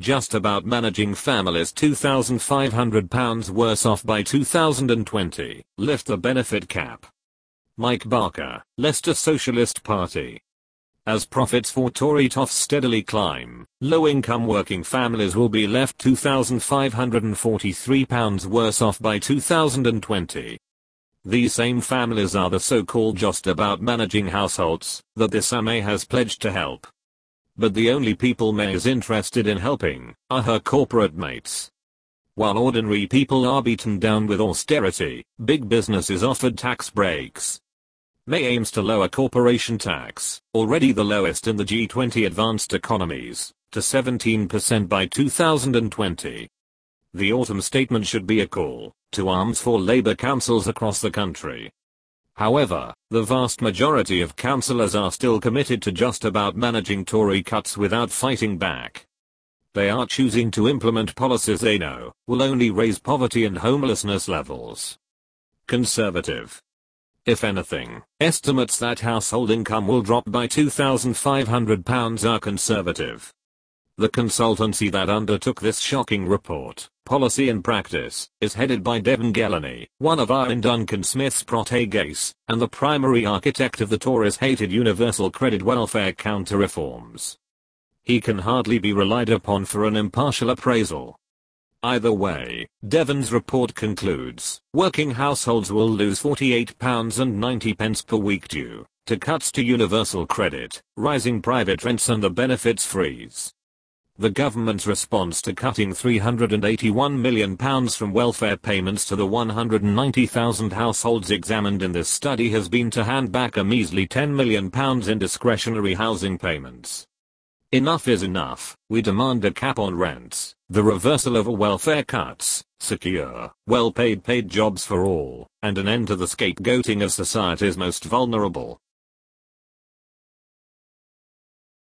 just about managing families £2,500 worse off by 2020, lift the benefit cap. Mike Barker, Leicester Socialist Party. As profits for Tory toffs steadily climb, low-income working families will be left £2,543 worse off by 2020. These same families are the so-called just about managing households that Theresa May has pledged to help. But the only people May is interested in helping are her corporate mates. While ordinary people are beaten down with austerity, big business is offered tax breaks. May aims to lower corporation tax, already the lowest in the G20 advanced economies, to 17% by 2020. The autumn statement should be a call to arms for Labour councils across the country. However, the vast majority of councillors are still committed to just about managing Tory cuts without fighting back. They are choosing to implement policies they know will only raise poverty and homelessness levels. Conservative. If anything, estimates that household income will drop by £2,500 are conservative. The consultancy that undertook this shocking report, Policy and Practice, is headed by Devon Ghelani, one of Ian Duncan Smith's protégés, and the primary architect of the Tories' hated universal credit welfare counter-reforms. He can hardly be relied upon for an impartial appraisal. Either way, Devon's report concludes, working households will lose £48.90 per week due to cuts to universal credit, rising private rents and the benefits freeze. The government's response to cutting £381 million from welfare payments to the 190,000 households examined in this study has been to hand back a measly £10 million in discretionary housing payments. Enough is enough. We demand a cap on rents, the reversal of all welfare cuts, secure, well-paid jobs for all, and an end to the scapegoating of society's most vulnerable.